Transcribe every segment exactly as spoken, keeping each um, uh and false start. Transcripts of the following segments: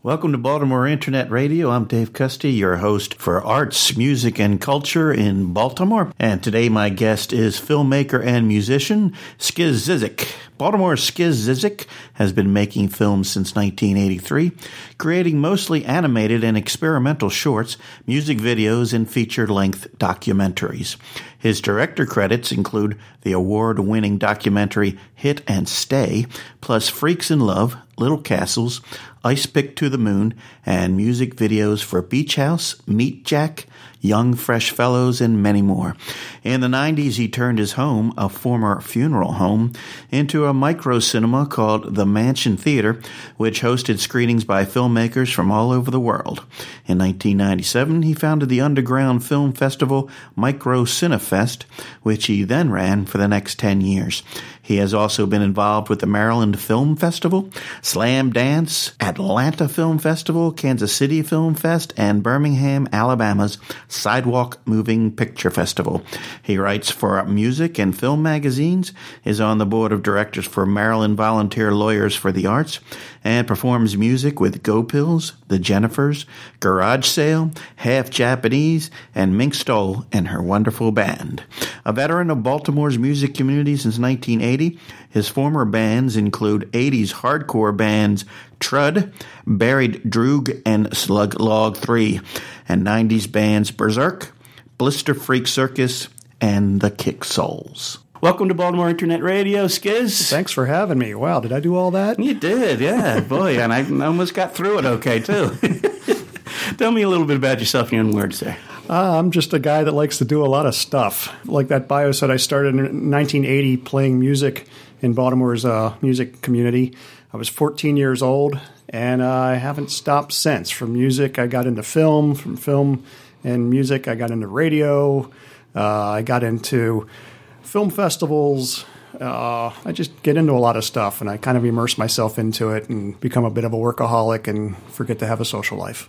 Welcome to Baltimore Internet Radio. I'm Dave Custy, your host for arts, music, and culture in Baltimore. And today my guest is filmmaker and musician Skiz Zizek. Baltimore's Skiz Zizek has been making films since nineteen eighty-three, creating mostly animated and experimental shorts, music videos, and feature-length documentaries. His director credits include the award-winning documentary Hit and Stay, plus Freaks in Love, Little Castles, Ice Pick to the Moon, and music videos for Beach House, Meet Jack, Young Fresh Fellows, and many more. In the nineties, he turned his home, a former funeral home, into a micro-cinema called The Mansion Theater, which hosted screenings by filmmakers from all over the world. In nineteen ninety-seven, he founded the underground film festival Micro Cinefest, which he then ran for the next ten years. He has also been involved with the Maryland Film Festival, Slam Dance, Atlanta Film Festival, Kansas City Film Fest, and Birmingham, Alabama's Sidewalk Moving Picture Festival. He writes for music and film magazines, is on the board of directors for Maryland Volunteer Lawyers for the Arts, and performs music with Go Pills, The Jennifers, Garage Sale, Half Japanese, and Mink Stoll and her wonderful band. A veteran of Baltimore's music community since nineteen eighty, his former bands include eighties hardcore bands Trud, Buried Droog, and Slug Log three, and nineties bands Berserk, Blister Freak Circus, and the Kick Souls. Welcome to Baltimore Internet Radio, Skiz. Thanks for having me. Wow, did I do all that? You did, yeah. Boy, and I almost got through it okay, too. Tell me a little bit about yourself in your own words there. Uh, I'm just a guy that likes to do a lot of stuff. Like that bio said, I started in nineteen eighty playing music in Baltimore's uh, music community. I was fourteen years old, and uh, I haven't stopped since. From music, I got into film. From film and music, I got into radio. Uh, I got into film festivals. Uh, I just get into a lot of stuff, and I kind of immerse myself into it and become a bit of a workaholic and forget to have a social life.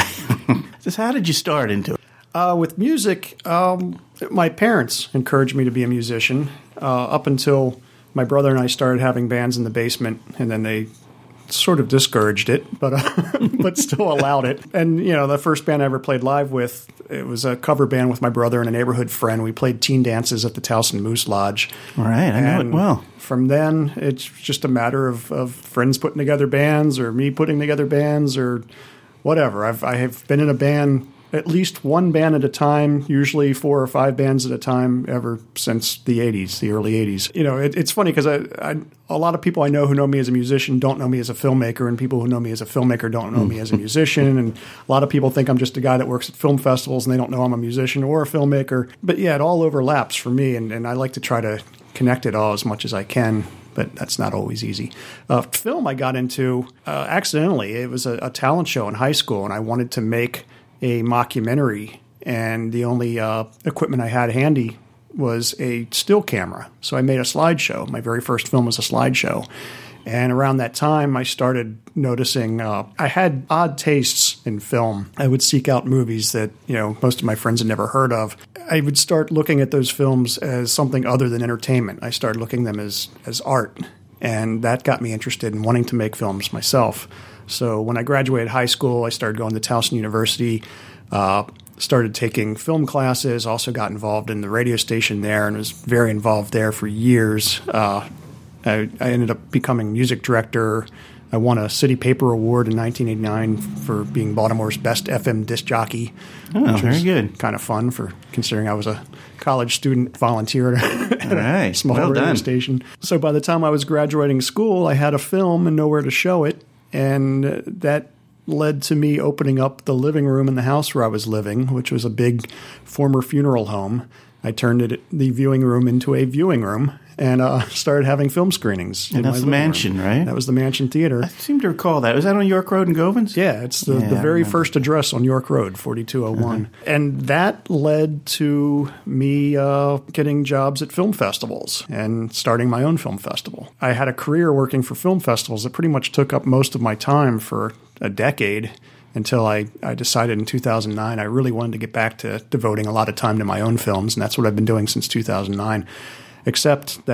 Just how did you start into it? Uh, with music, um, my parents encouraged me to be a musician uh, up until my brother and I started having bands in the basement, and then they sort of discouraged it, but uh, but still allowed it. And, you know, the first band I ever played live with, it was a cover band with my brother and a neighborhood friend. We played teen dances at the Towson Moose Lodge. All right, I know and it well. From then, it's just a matter of, of friends putting together bands or me putting together bands or whatever. I've I have been in a band, at least one band at a time, usually four or five bands at a time, ever since the eighties, the early eighties. You know, it, it's funny because I, I, a lot of people I know who know me as a musician don't know me as a filmmaker, and people who know me as a filmmaker don't know me as a musician. And a lot of people think I'm just a guy that works at film festivals, and they don't know I'm a musician or a filmmaker. But yeah, it all overlaps for me, and, and I like to try to connect it all as much as I can. But that's not always easy. Uh, film I got into uh, accidentally. It was a, a talent show in high school, and I wanted to make a mockumentary, and the only uh, equipment I had handy was a still camera. So I made a slideshow. My very first film was a slideshow. And around that time, I started noticing uh, I had odd tastes in film. I would seek out movies that, you know, most of my friends had never heard of. I would start looking at those films as something other than entertainment. I started looking at them as, as art. And that got me interested in wanting to make films myself. So when I graduated high school, I started going to Towson University, uh, started taking film classes, also got involved in the radio station there and was very involved there for years. Uh, I, I ended up becoming music director. I won a City Paper Award in nineteen eighty-nine for being Baltimore's best F M disc jockey. Oh, which very was good. Kind of fun for considering I was a college student volunteer at All right. a small well radio done. station. So by the time I was graduating school, I had a film and nowhere to show it. And that led to me opening up the living room in the house where I was living, which was a big former funeral home. I turned it, the viewing room into a viewing room and uh, started having film screenings. And that's the Mansion, room. right? That was the Mansion Theater. I seem to recall that. Was that on York Road in Govans? Yeah, it's the, Yeah, the I very remember. first address on York Road, forty-two oh one. Uh-huh. And that led to me uh, getting jobs at film festivals and starting my own film festival. I had a career working for film festivals that pretty much took up most of my time for a decade until I, I decided in two thousand nine I really wanted to get back to devoting a lot of time to my own films, and that's what I've been doing since two thousand nine, except that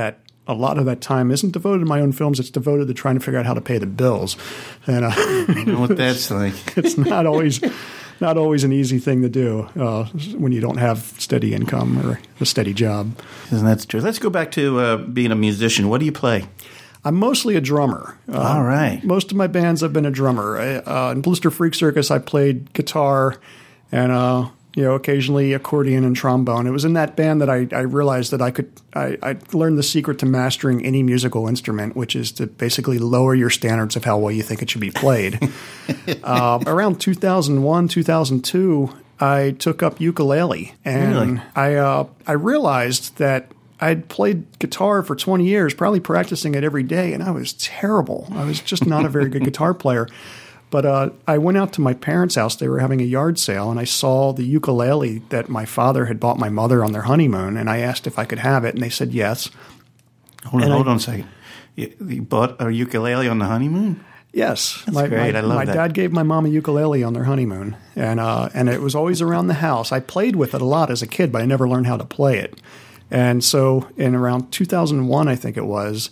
a lot of that time isn't devoted to my own films. It's devoted to trying to figure out how to pay the bills. And uh, I know what that's like. It's not always not always an easy thing to do uh, when you don't have steady income or a steady job. Isn't that true? Let's go back to uh, being a musician. What do you play? I'm mostly a drummer. Uh, All right. Most of my bands, I've been a drummer. I, uh, in Blister Freak Circus, I played guitar and uh, you know, occasionally accordion and trombone. It was in that band that I, I realized that I could. I, I learned the secret to mastering any musical instrument, which is to basically lower your standards of how well you think it should be played. uh, around two thousand one, two thousand two, I took up ukulele, and really? I uh, I realized that I'd played guitar for twenty years, probably practicing it every day, and I was terrible. I was just not a very good guitar player. But uh, I went out to my parents' house. They were having a yard sale, and I saw the ukulele that my father had bought my mother on their honeymoon, and I asked if I could have it, and they said yes. Hold on, and hold I, on a second. You, you bought a ukulele on the honeymoon? Yes. That's my, great. My, I love my that. My dad gave my mom a ukulele on their honeymoon, and uh, and it was always around the house. I played with it a lot as a kid, but I never learned how to play it. And so in around two thousand one, I think it was,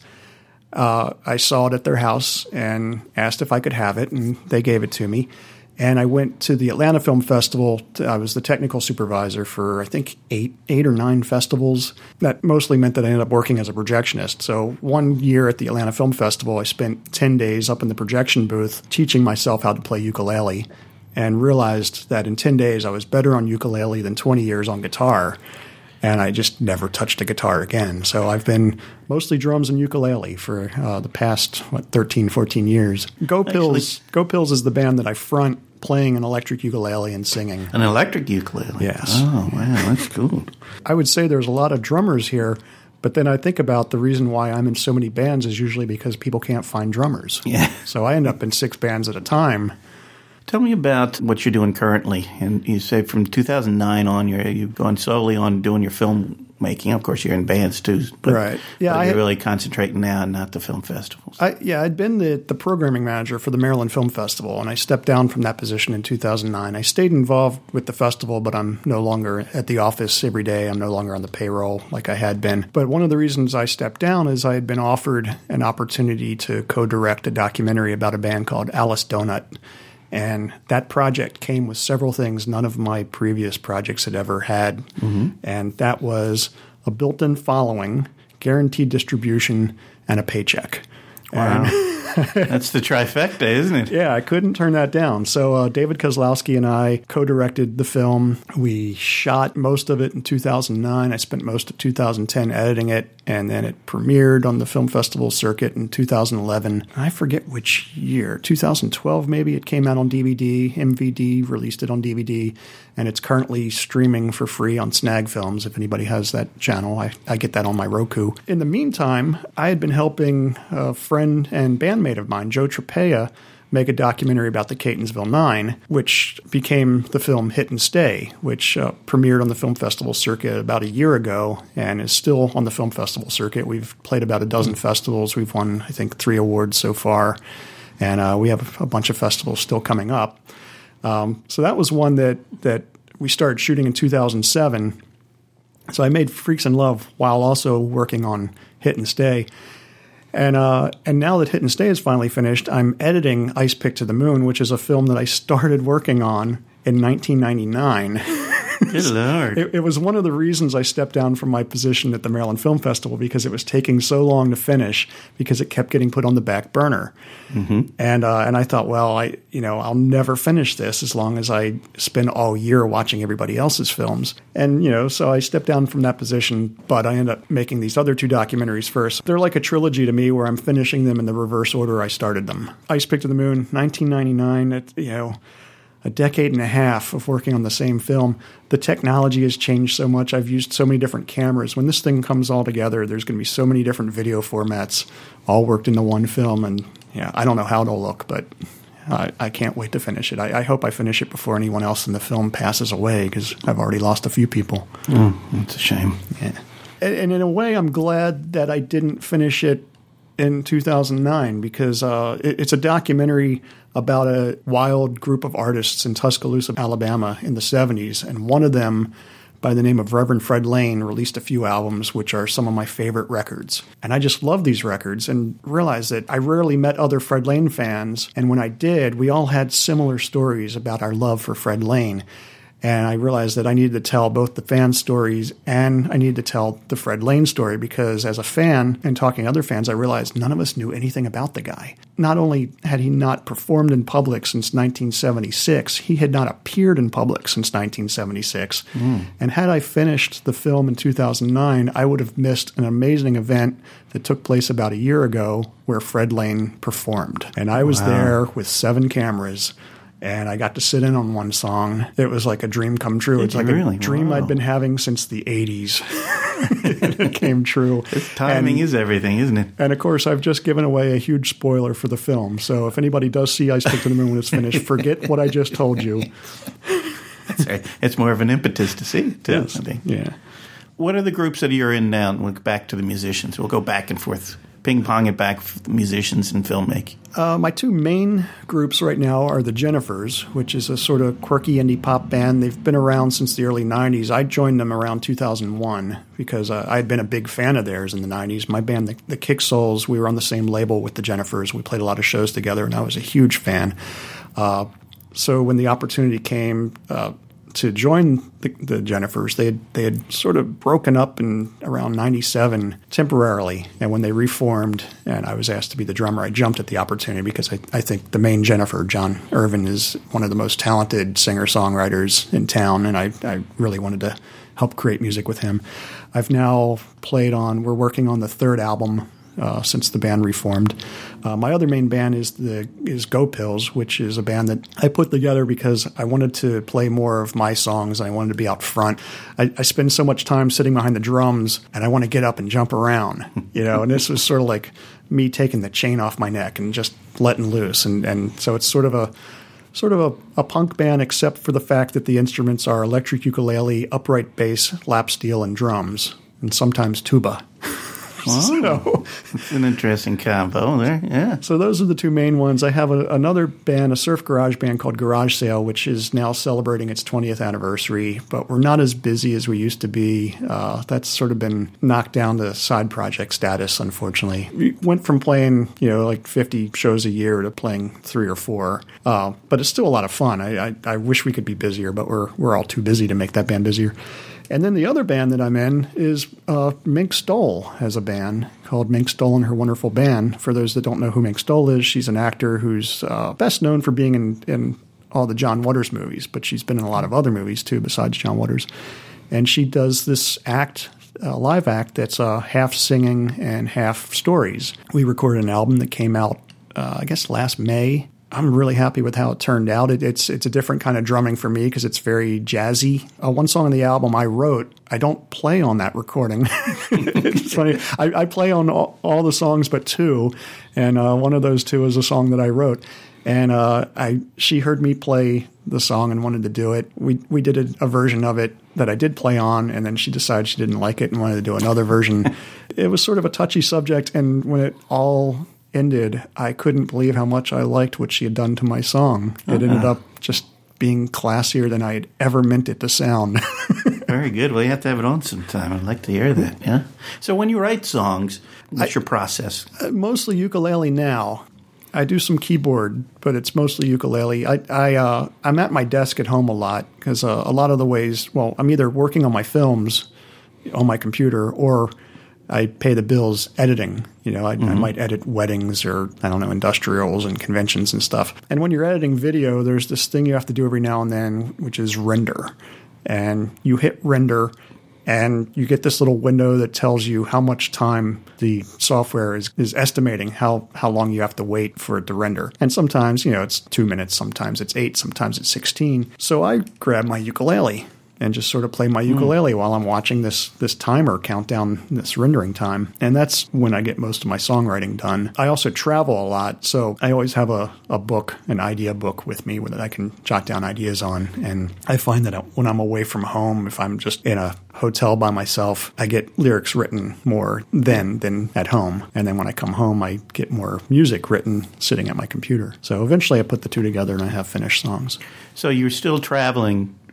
uh, I saw it at their house and asked if I could have it, and they gave it to me. And I went to the Atlanta Film Festival. I was the technical supervisor for, I think, eight eight or nine festivals. That mostly meant that I ended up working as a projectionist. So one year at the Atlanta Film Festival, I spent ten days up in the projection booth teaching myself how to play ukulele, and realized that in ten days I was better on ukulele than twenty years on guitar. And I just never touched a guitar again. So I've been mostly drums and ukulele for uh, the past, what, thirteen, fourteen years. Go Pills, Go Pills is the band that I front, playing an electric ukulele and singing. An electric ukulele? Yes. Oh, wow, that's cool. I would say there's a lot of drummers here, but then I think about the reason why I'm in so many bands is usually because people can't find drummers. Yeah. So I end up in six bands at a time. Tell me about what you're doing currently. And you say from two thousand nine on, you're, you've gone solely on doing your filmmaking. Of course, you're in bands too. But, right. Yeah, but I you're had, really concentrating now, not the film festivals. I, yeah, I'd been the, the programming manager for the Maryland Film Festival, and I stepped down from that position in two thousand nine. I stayed involved with the festival, but I'm no longer at the office every day. I'm no longer on the payroll like I had been. But one of the reasons I stepped down is I had been offered an opportunity to co-direct a documentary about a band called Alice Donut. And that project came with several things none of my previous projects had ever had. Mm-hmm. And that was a built-in following, guaranteed distribution, and a paycheck. Wow. And that's the trifecta, isn't it? Yeah, I couldn't turn that down. So uh, David Kozlowski and I co-directed the film. We shot most of it in two thousand nine. I spent most of two thousand ten editing it, and then it premiered on the film festival circuit in two thousand eleven. I forget which year, two thousand twelve maybe. It came out on D V D. M V D released it on D V D, and it's currently streaming for free on Snag Films. If anybody has that channel, I, I get that on my Roku. In the meantime, I had been helping a friend and bandmate of mine, Joe Trapea, make a documentary about the Catonsville Nine, which became the film Hit and Stay, which uh, premiered on the film festival circuit about a year ago and is still on the film festival circuit. We've played about a dozen festivals. We've won, I think, three awards so far, and uh, we have a bunch of festivals still coming up. Um, so that was one that, that we started shooting in two thousand seven. So I made Freaks in Love while also working on Hit and Stay. And uh, and now that Hit and Stay is finally finished, I'm editing Ice Pick to the Moon, which is a film that I started working on in nineteen ninety-nine. Good Lord. It, it was one of the reasons I stepped down from my position at the Maryland Film Festival, because it was taking so long to finish because it kept getting put on the back burner. Mm-hmm. And uh, and I thought, well, I you know I'll never finish this as long as I spend all year watching everybody else's films. And you know, so I stepped down from that position, but I ended up making these other two documentaries first. They're like a trilogy to me, where I'm finishing them in the reverse order I started them. Ice Pick to the Moon, nineteen ninety-nine. It, you know. A decade and a half of working on the same film. The technology has changed so much. I've used so many different cameras. When this thing comes all together, there's going to be so many different video formats all worked into one film. And yeah, I don't know how it'll look, but I, I can't wait to finish it. I, I hope I finish it before anyone else in the film passes away, because I've already lost a few people. Oh, that's a shame. Yeah. And, and in a way, I'm glad that I didn't finish it in two thousand nine, because uh, it, it's a documentary about a wild group of artists in Tuscaloosa, Alabama in the seventies. And one of them by the name of Reverend Fred Lane released a few albums, which are some of my favorite records. And I just love these records and realized that I rarely met other Fred Lane fans. And when I did, we all had similar stories about our love for Fred Lane. And I realized that I needed to tell both the fan stories and I needed to tell the Fred Lane story, because as a fan and talking to other fans, I realized none of us knew anything about the guy. Not only had he not performed in public since nineteen seventy-six, he had not appeared in public since nineteen seventy-six. Mm. And had I finished the film in two thousand nine, I would have missed an amazing event that took place about a year ago where Fred Lane performed. And I was wow. there with seven cameras. And I got to sit in on one song. It was like a dream come true. Did it's like really? a dream wow. I'd been having since the eighties. And it came true. Timing and, is everything, isn't it? And of course, I've just given away a huge spoiler for the film. So if anybody does see I Stick to the Moon when it's finished, forget what I just told you. That's right. It's more of an impetus to see it, too. Yes. I think. Yeah. What are the groups that you're in now? We'll go back to the musicians. We'll go back and forth, ping-pong it back for the musicians and filmmaking. Uh, my two main groups right now are the Jennifers, which is a sort of quirky indie pop band. They've been around since the early nineties. I joined them around two thousand one because uh, I had been a big fan of theirs in the nineties. My band, the, the Kick Souls, we were on the same label with the Jennifers. We played a lot of shows together, and I was a huge fan. Uh, so when the opportunity came uh, to join the, the Jennifers, they had, they had sort of broken up in around ninety-seven temporarily. And when they reformed and I was asked to be the drummer, I jumped at the opportunity because I, I think the main Jennifer, John Irvin, is one of the most talented singer-songwriters in town. And I, I really wanted to help create music with him. I've now played on, we're working on the third album Uh, since the band reformed. Uh, my other main band is the is Go Pills, which is a band that I put together because I wanted to play more of my songs. I wanted to be out front. I, I spend so much time sitting behind the drums, and I want to get up and jump around, you know. And this was sort of like me taking the chain off my neck and just letting loose. And and so it's sort of a sort of a, a punk band, except for the fact that the instruments are electric ukulele, upright bass, lap steel, and drums, and sometimes tuba. Wow. So, it's an interesting combo there, yeah. So those are the two main ones. I have a, another band, a surf garage band called Garage Sale, which is now celebrating its twentieth anniversary, but we're not as busy as we used to be. Uh, that's sort of been knocked down to side project status, unfortunately. We went from playing, you know, like fifty shows a year to playing three or four, uh, but it's still a lot of fun. I, I, I wish we could be busier, but we're we're all too busy to make that band busier. And then the other band that I'm in is uh, Mink Stole has a band called Mink Stole and Her Wonderful Band. For those that don't know who Mink Stole is, she's an actor who's uh, best known for being in, in all the John Waters movies, but she's been in a lot of other movies too besides John Waters. And she does this act, a live act that's uh, half singing and half stories. We recorded an album that came out, uh, I guess, last May. I'm really happy with how it turned out. It, it's it's a different kind of drumming for me because it's very jazzy. Uh, one song on the album I wrote, I don't play on that recording. It's funny. I, I play on all, all the songs but two, and uh, one of those two is a song that I wrote. And uh, I she heard me play the song and wanted to do it. We we did a, a version of it that I did play on, and then she decided she didn't like it and wanted to do another version. It was sort of a touchy subject, and when it all ended, I couldn't believe how much I liked what she had done to my song. It uh-huh. ended up just being classier than I had ever meant it to sound. Very good. Well, you have to have it on sometime. I'd like to hear that, yeah? So when you write songs, what's I, your process? Uh, mostly ukulele now. I do some keyboard, but it's mostly ukulele. I, I, uh, I'm at my desk at home a lot because uh, a lot of the ways, well, I'm either working on my films on my computer or I pay the bills editing. You know, I, mm-hmm. I might edit weddings or, I don't know, industrials and conventions and stuff. And when you're editing video, there's this thing you have to do every now and then, which is render. And you hit render, and you get this little window that tells you how much time the software is, is estimating how, how long you have to wait for it to render. And sometimes, you know, it's two minutes, sometimes it's eight, sometimes it's sixteen. So I grab my ukulele and just sort of play my ukulele mm. while I'm watching this this timer count down this rendering time. And that's when I get most of my songwriting done. I also travel a lot, so I always have a, a book, an idea book with me that I can jot down ideas on. And I find that when I'm away from home, if I'm just in a hotel by myself, I get lyrics written more then than at home. And then when I come home, I get more music written sitting at my computer. So eventually I put the two together and I have finished songs. So you're still traveling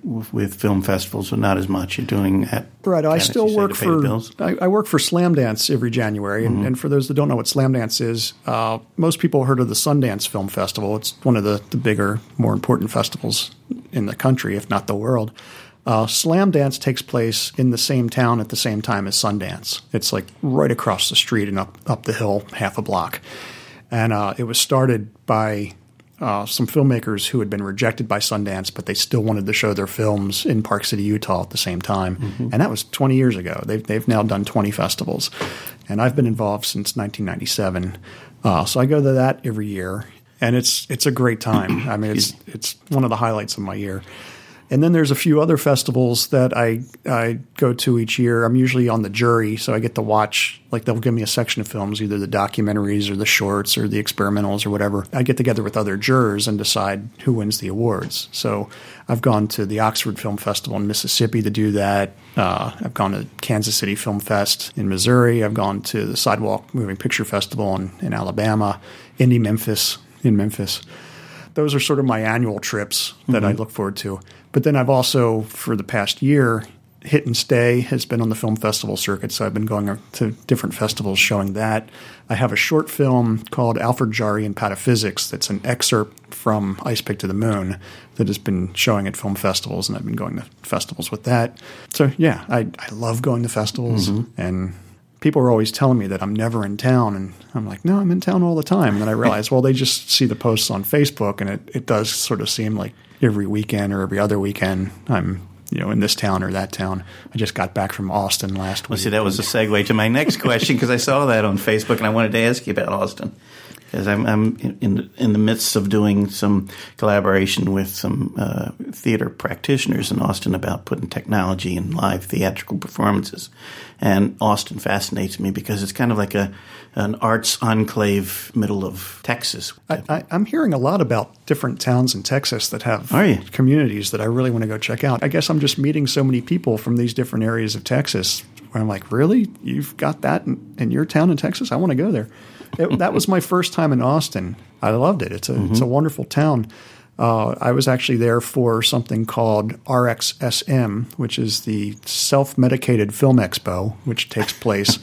with, with film festivals, but not as much. You're doing at right. I still say, work for I, I work for Slamdance every January, and, mm-hmm. and for those that don't know what Slamdance is, uh, most people heard of the Sundance Film Festival. It's one of the, the bigger, more important festivals in the country, if not the world. Uh, Slamdance takes place in the same town at the same time as Sundance. It's like right across the street and up up the hill, half a block. And uh, it was started by uh, some filmmakers who had been rejected by Sundance, but they still wanted to show their films in Park City, Utah at the same time. Mm-hmm. And that was twenty years ago. They've, they've now done twenty festivals. And I've been involved since nineteen ninety-seven. Uh, so I go to that every year. And it's it's a great time. I mean, it's it's one of the highlights of my year. And then there's a few other festivals that I I go to each year. I'm usually on the jury, so I get to watch, like they'll give me a section of films, either the documentaries or the shorts or the experimentals or whatever. I get together with other jurors and decide who wins the awards. So I've gone to the Oxford Film Festival in Mississippi to do that. Uh, I've gone to Kansas City Film Fest in Missouri. I've gone to the Sidewalk Moving Picture Festival in, in Alabama, Indie Memphis in Memphis. Those are sort of my annual trips that mm-hmm. I look forward to. But then I've also, for the past year, Hit and Stay has been on the film festival circuit, so I've been going to different festivals showing that. I have a short film called Alfred Jarry and Pataphysics that's an excerpt from Ice Pick to the Moon that has been showing at film festivals, and I've been going to festivals with that. So, yeah, I, I love going to festivals, mm-hmm. and people are always telling me that I'm never in town, and I'm like, no, I'm in town all the time. And then I realize, well, they just see the posts on Facebook, and it, it does sort of seem like every weekend or every other weekend I'm, you know, in this town or that town. I just got back from Austin last well, week. See, that was a segue to my next question, because I saw that on Facebook, and I wanted to ask you about Austin. Because I'm, I'm in, in the midst of doing some collaboration with some uh, theater practitioners in Austin about putting technology in live theatrical performances. And Austin fascinates me because it's kind of like a an arts enclave middle of Texas. I, I, I'm hearing a lot about different towns in Texas that have Are you? communities that I really want to go check out. I guess I'm just meeting so many people from these different areas of Texas where I'm like, really? You've got that in, in your town in Texas? I want to go there. It, that was my first time in Austin. I loved it. It's a mm-hmm. it's a wonderful town. Uh, I was actually there for something called R X S M, which is the Self-Medicated Film Expo, which takes place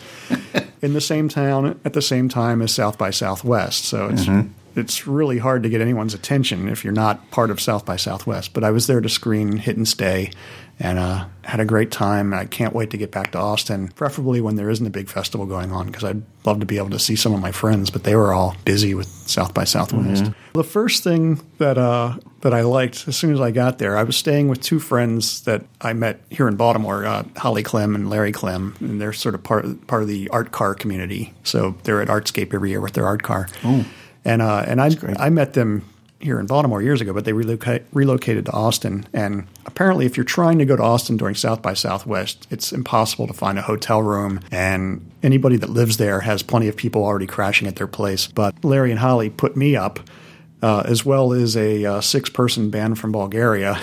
in the same town at the same time as South by Southwest. So it's mm-hmm. it's really hard to get anyone's attention if you're not part of South by Southwest. But I was there to screen Hit and Stay, and uh, had a great time. I can't wait to get back to Austin, preferably when there isn't a big festival going on, because I'd love to be able to see some of my friends, but they were all busy with South by Southwest. Mm-hmm. The first thing that uh, that I liked as soon as I got there, I was staying with two friends that I met here in Baltimore, uh, Holly Clem and Larry Clem, and they're sort of part, part of the art car community. So they're at Artscape every year with their art car. Oh, and uh, and I I met them here in Baltimore years ago, but they reloca- relocated to Austin. And apparently if you're trying to go to Austin during South by Southwest, it's impossible to find a hotel room. And anybody that lives there has plenty of people already crashing at their place. But Larry and Holly put me up, uh, as well as a uh, six-person band from Bulgaria.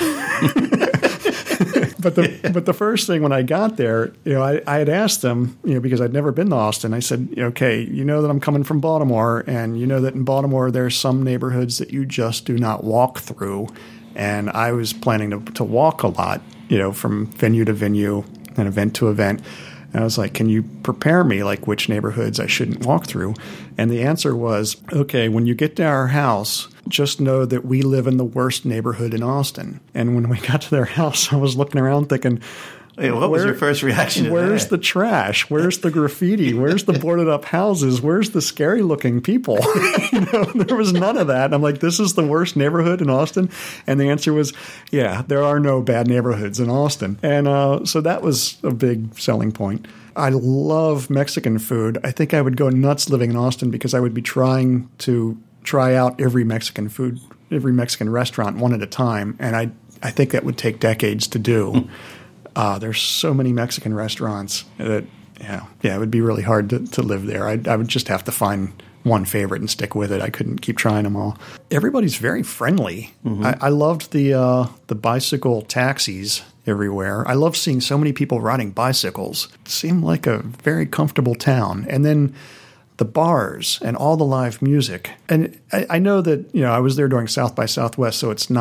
But the but the first thing when I got there, you know, I, I had asked them, you know, because I'd never been to Austin. I said, okay, you know that I'm coming from Baltimore, and you know that in Baltimore there's some neighborhoods that you just do not walk through. And I was planning to to walk a lot, you know, from venue to venue and event to event. And I was like, can you prepare me, like, which neighborhoods I shouldn't walk through? And the answer was, okay, when you get to our house, just know that we live in the worst neighborhood in Austin. And when we got to their house, I was looking around thinking, Wait, what was Where, your first reaction to Where's that? the trash? Where's the graffiti? Where's the boarded up houses? Where's the scary looking people? You know, there was none of that. And I'm like, this is the worst neighborhood in Austin? And the answer was, yeah, there are no bad neighborhoods in Austin. And uh, so that was a big selling point. I love Mexican food. I think I would go nuts living in Austin because I would be trying to try out every Mexican food, every Mexican restaurant one at a time. And I, I think that would take decades to do. Uh, there's so many Mexican restaurants that, yeah, yeah, it would be really hard to, to live there. I, I would just have to find one favorite and stick with it. I couldn't keep trying them all. Everybody's very friendly. Mm-hmm. I, I loved the uh, the bicycle taxis everywhere. I love seeing so many people riding bicycles. It seemed like a very comfortable town. And then the bars and all the live music. And I, I know that, you know, I was there during South by Southwest, so it's not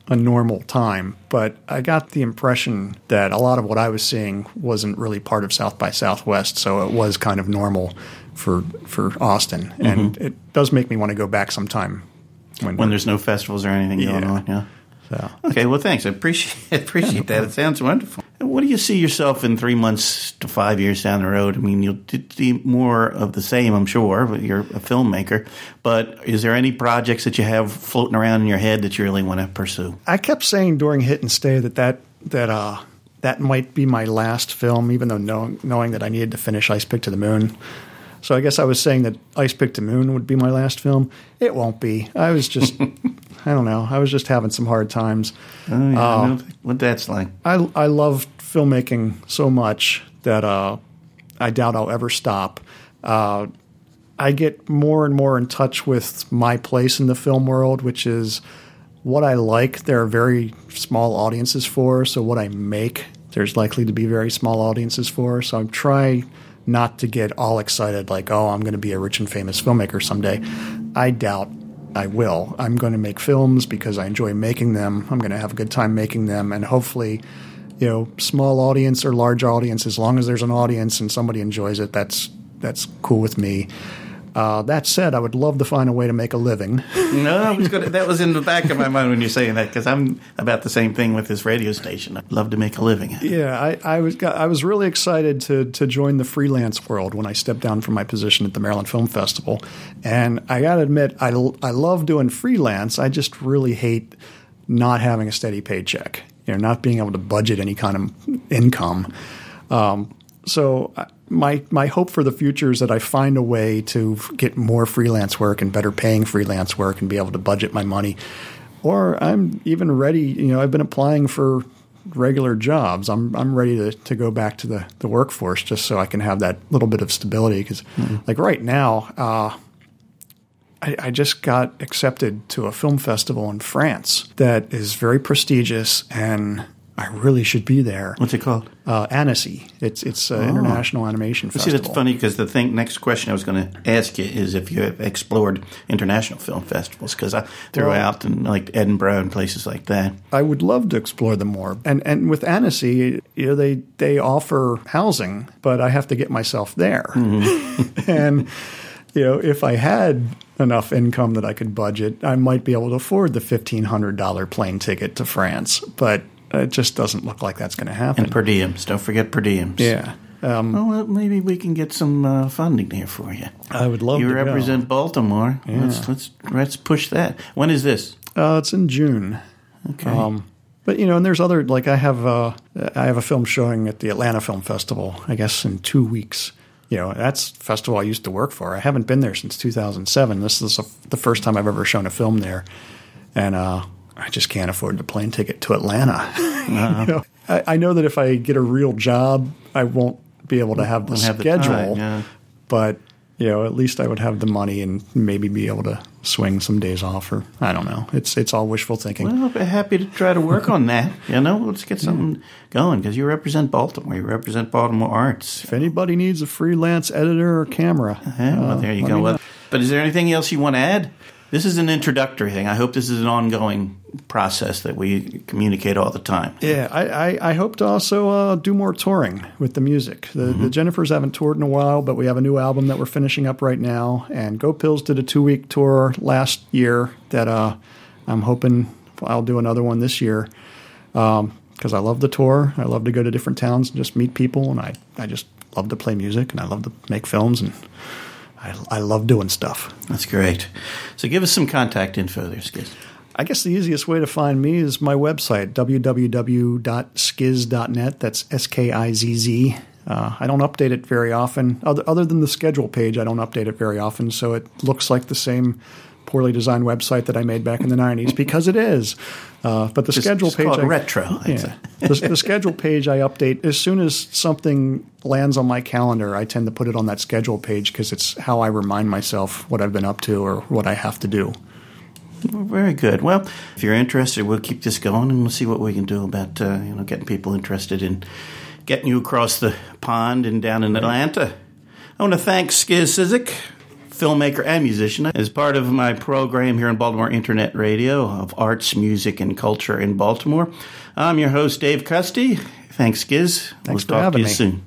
a normal time, but I got the impression that a lot of what I was seeing wasn't really part of South by Southwest, so it was kind of normal for for Austin. Mm-hmm. And it does make me want to go back sometime. When, when there's no festivals or anything yeah. going on, yeah. So. Okay, well, thanks. I appreciate appreciate yeah, no that. It sounds wonderful. What do you see yourself in three months to five years down the road? I mean, you'll see more of the same, I'm sure, but you're a filmmaker. But is there any projects that you have floating around in your head that you really want to pursue? I kept saying during Hit and Stay that that, that, uh, that might be my last film, even though knowing, knowing that I needed to finish Ice Pick to the Moon. So I guess I was saying that Ice Pick to Moon would be my last film. It won't be. I was just, I don't know. I was just having some hard times. Oh, yeah, uh, I know what that's like. I, I love filmmaking so much that uh, I doubt I'll ever stop. Uh, I get more and more in touch with my place in the film world, which is what I like. There are very small audiences for, so what I make, there's likely to be very small audiences for. So I'm trying not to get all excited like, oh, I'm going to be a rich and famous filmmaker someday. I doubt I will. I'm going to make films because I enjoy making them. I'm going to have a good time making them, and hopefully, you know, small audience or large audience, as long as there's an audience and somebody enjoys it, that's that's cool with me. Uh, that said, I would love to find a way to make a living. No, I was gonna, that was in the back of my mind when you're saying that, because I'm about the same thing with this radio station. I'd love to make a living. Yeah, I, I was I was really excited to to join the freelance world when I stepped down from my position at the Maryland Film Festival. And I got to admit, I, I love doing freelance. I just really hate not having a steady paycheck, you know, not being able to budget any kind of income. Um, so my my hope for the future is that I find a way to get more freelance work and better paying freelance work and be able to budget my money. Or I'm even ready, you know, I've been applying for regular jobs. I'm I'm ready to, to go back to the, the workforce just so I can have that little bit of stability. Because mm-hmm. like right now, uh, I, I just got accepted to a film festival in France that is very prestigious, and I really should be there. What's it called? Uh, Annecy. It's it's an oh. international animation festival. See, that's funny because the thing, next question I was going to ask you is if you have explored international film festivals, because I threw well, out in like Edinburgh and places like that. I would love to explore them more. And and with Annecy, you know, they they offer housing, but I have to get myself there. Mm-hmm. And you know, if I had enough income that I could budget, I might be able to afford the fifteen hundred dollars plane ticket to France, but it just doesn't look like that's going to happen. And per diems. Don't forget per diems. Yeah. Um, well, maybe we can get some uh, funding here for you. I would love you to You represent go. Baltimore. Yeah. Let's, let's let's push that. When is this? Uh, it's in June. Okay. Um, but, you know, and there's other, like I have, uh, I have a film showing at the Atlanta Film Festival, I guess, in two weeks. You know, that's a festival I used to work for. I haven't been there since two thousand seven. This is a, the first time I've ever shown a film there. And, uh, I just can't afford the plane ticket to Atlanta. Uh-huh. You know, I, I know that if I get a real job, I won't be able to have the have schedule. The time, yeah. But, you know, at least I would have the money and maybe be able to swing some days off. Or I don't know. It's it's all wishful thinking. Well, I'm happy to try to work on that. You know, let's get something going because you represent Baltimore. You represent Baltimore arts. If anybody needs a freelance editor or camera, yeah, well, there you uh, go. Well, but is there anything else you want to add? This is an introductory thing. I hope this is an ongoing process that we communicate all the time. Yeah, I, I, I hope to also uh, do more touring with the music. The, mm-hmm. the Jennifers haven't toured in a while, but we have a new album that we're finishing up right now. And Go Pills did a two-week tour last year that uh, I'm hoping I'll do another one this year because um, I love the tour. I love to go to different towns and just meet people, and I, I just love to play music, and I love to make films, and I, I love doing stuff. That's great. So give us some contact info there, Skiz. I guess the easiest way to find me is my website, w w w dot skiz dot net. That's S K I Z Z. Uh, I don't update it very often. Other, other than the schedule page, I don't update it very often, so it looks like the same poorly designed website that I made back in the nineties, because it is. Uh, but the just, schedule just page... Call it I, retro. Yeah, the, the schedule page I update. As soon as something lands on my calendar, I tend to put it on that schedule page because it's how I remind myself what I've been up to or what I have to do. Very good. Well, if you're interested, we'll keep this going and we'll see what we can do about uh, you know getting people interested in getting you across the pond and down in Atlanta. I want to thank Skiz Cyzyk filmmaker and musician, as part of my program here on Baltimore Internet Radio of arts, music, and culture in Baltimore. I'm your host, Dave Custy. Thanks, Giz. Thanks we'll for talk to having you me. soon.